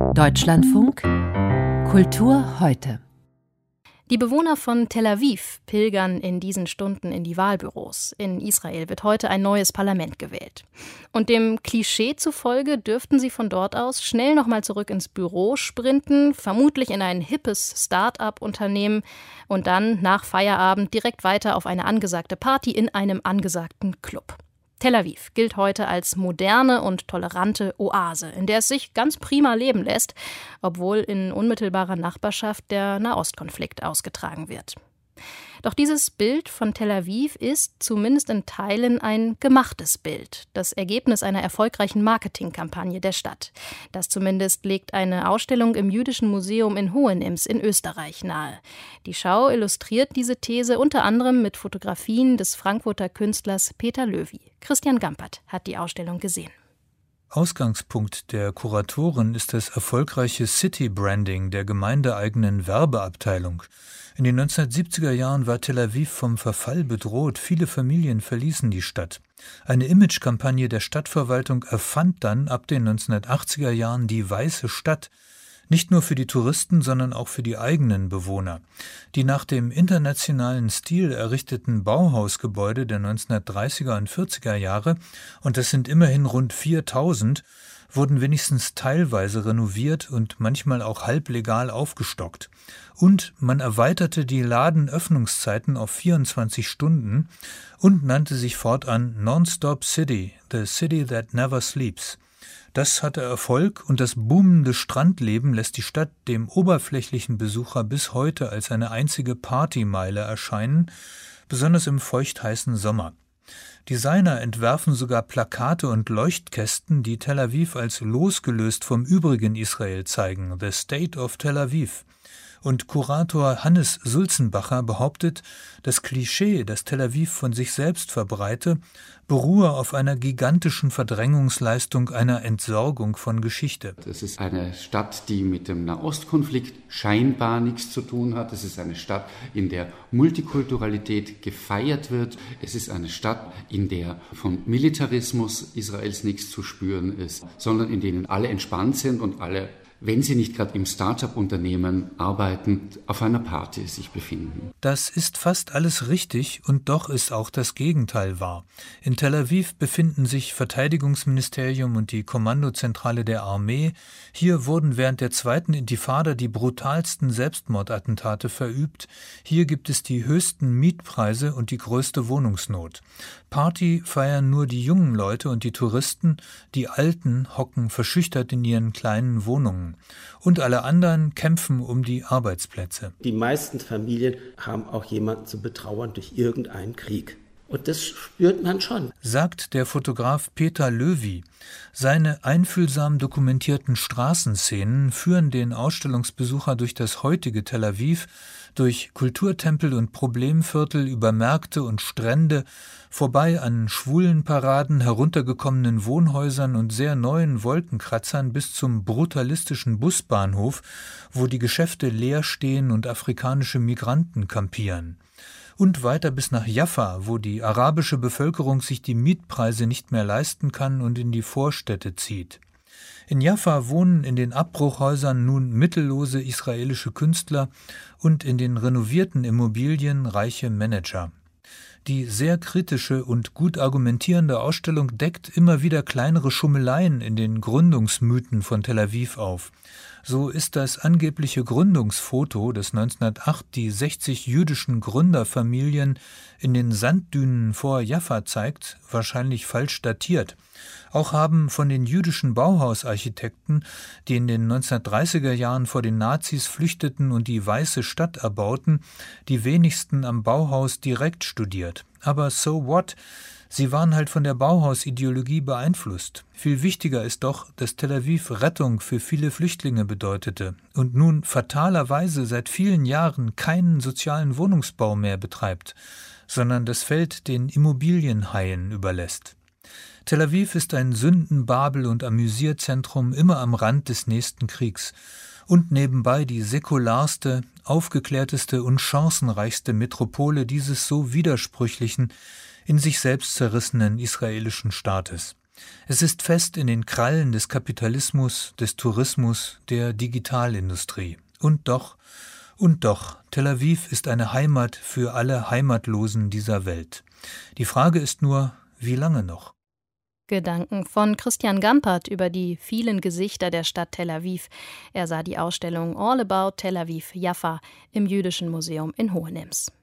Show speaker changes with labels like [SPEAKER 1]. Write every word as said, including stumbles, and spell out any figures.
[SPEAKER 1] Deutschlandfunk Kultur heute.
[SPEAKER 2] Die Bewohner von Tel Aviv pilgern in diesen Stunden in die Wahlbüros. In Israel wird heute ein neues Parlament gewählt. Und dem Klischee zufolge dürften sie von dort aus schnell nochmal zurück ins Büro sprinten, vermutlich in ein hippes Start-up-Unternehmen und dann nach Feierabend direkt weiter auf eine angesagte Party in einem angesagten Club. Tel Aviv gilt heute als moderne und tolerante Oase, in der es sich ganz prima leben lässt, obwohl in unmittelbarer Nachbarschaft der Nahostkonflikt ausgetragen wird. Doch dieses Bild von Tel Aviv ist zumindest in Teilen ein gemachtes Bild, das Ergebnis einer erfolgreichen Marketingkampagne der Stadt. Das zumindest legt eine Ausstellung im Jüdischen Museum in Hohenems in Österreich nahe. Die Schau illustriert diese These unter anderem mit Fotografien des Frankfurter Künstlers Peter Löwy. Christian Gampert hat die Ausstellung gesehen.
[SPEAKER 3] Ausgangspunkt der Kuratoren ist das erfolgreiche City-Branding der gemeindeeigenen Werbeabteilung. In den neunzehnhundertsiebziger Jahren war Tel Aviv vom Verfall bedroht. Viele Familien verließen die Stadt. Eine Imagekampagne der Stadtverwaltung erfand dann ab den neunzehnhundertachtziger Jahren die weiße Stadt. Nicht nur für die Touristen, sondern auch für die eigenen Bewohner. Die nach dem internationalen Stil errichteten Bauhausgebäude der neunzehnhundertdreißiger und vierziger Jahre, und das sind immerhin rund viertausend, wurden wenigstens teilweise renoviert und manchmal auch halblegal aufgestockt. Und man erweiterte die Ladenöffnungszeiten auf vierundzwanzig Stunden und nannte sich fortan Nonstop City, the City that never sleeps. Das hatte Erfolg und das boomende Strandleben lässt die Stadt dem oberflächlichen Besucher bis heute als eine einzige Partymeile erscheinen, besonders im feuchtheißen Sommer. Designer entwerfen sogar Plakate und Leuchtkästen, die Tel Aviv als losgelöst vom übrigen Israel zeigen, The State of Tel Aviv. Und Kurator Hannes Sulzenbacher behauptet, das Klischee, das Tel Aviv von sich selbst verbreite, beruhe auf einer gigantischen Verdrängungsleistung, einer Entsorgung von Geschichte.
[SPEAKER 4] Das ist eine Stadt, die mit dem Nahostkonflikt scheinbar nichts zu tun hat. Es ist eine Stadt, in der Multikulturalität gefeiert wird. Es ist eine Stadt, in der vom Militarismus Israels nichts zu spüren ist, sondern in denen alle entspannt sind und alle, wenn sie nicht gerade im Start-up-Unternehmen arbeiten, auf einer Party sich befinden.
[SPEAKER 3] Das ist fast alles richtig und doch ist auch das Gegenteil wahr. In Tel Aviv befinden sich Verteidigungsministerium und die Kommandozentrale der Armee. Hier wurden während der zweiten Intifada die brutalsten Selbstmordattentate verübt. Hier gibt es die höchsten Mietpreise und die größte Wohnungsnot. Party feiern nur die jungen Leute und die Touristen, die Alten hocken verschüchtert in ihren kleinen Wohnungen. Und alle anderen kämpfen um die Arbeitsplätze.
[SPEAKER 5] Die meisten Familien haben auch jemanden zu betrauern durch irgendeinen Krieg. Und das spürt man schon,
[SPEAKER 3] sagt der Fotograf Peter Löwy. Seine einfühlsam dokumentierten Straßenszenen führen den Ausstellungsbesucher durch das heutige Tel Aviv, durch Kulturtempel und Problemviertel, über Märkte und Strände, vorbei an Schwulenparaden, heruntergekommenen Wohnhäusern und sehr neuen Wolkenkratzern bis zum brutalistischen Busbahnhof, wo die Geschäfte leer stehen und afrikanische Migranten kampieren. Und weiter bis nach Jaffa, wo die arabische Bevölkerung sich die Mietpreise nicht mehr leisten kann und in die Vorstädte zieht. In Jaffa wohnen in den Abbruchhäusern nun mittellose israelische Künstler und in den renovierten Immobilien reiche Manager. Die sehr kritische und gut argumentierende Ausstellung deckt immer wieder kleinere Schummeleien in den Gründungsmythen von Tel Aviv auf. So ist das angebliche Gründungsfoto, das neunzehnhundertacht die sechzig jüdischen Gründerfamilien in den Sanddünen vor Jaffa zeigt, wahrscheinlich falsch datiert. Auch haben von den jüdischen Bauhausarchitekten, die in den neunzehnhundertdreißiger Jahren vor den Nazis flüchteten und die weiße Stadt erbauten, die wenigsten am Bauhaus direkt studiert. Aber so what? Sie waren halt von der Bauhausideologie beeinflusst. Viel wichtiger ist doch, dass Tel Aviv Rettung für viele Flüchtlinge bedeutete und nun fatalerweise seit vielen Jahren keinen sozialen Wohnungsbau mehr betreibt, sondern das Feld den Immobilienhaien überlässt. Tel Aviv ist ein Sündenbabel und Amüsierzentrum immer am Rand des nächsten Kriegs und nebenbei die säkularste, aufgeklärteste und chancenreichste Metropole dieses so widersprüchlichen, in sich selbst zerrissenen israelischen Staates. Es ist fest in den Krallen des Kapitalismus, des Tourismus, der Digitalindustrie. Und doch, und doch, Tel Aviv ist eine Heimat für alle Heimatlosen dieser Welt. Die Frage ist nur, wie lange noch?
[SPEAKER 2] Gedanken von Christian Gampert über die vielen Gesichter der Stadt Tel Aviv. Er sah die Ausstellung All About Tel Aviv Jaffa im Jüdischen Museum in Hohenems.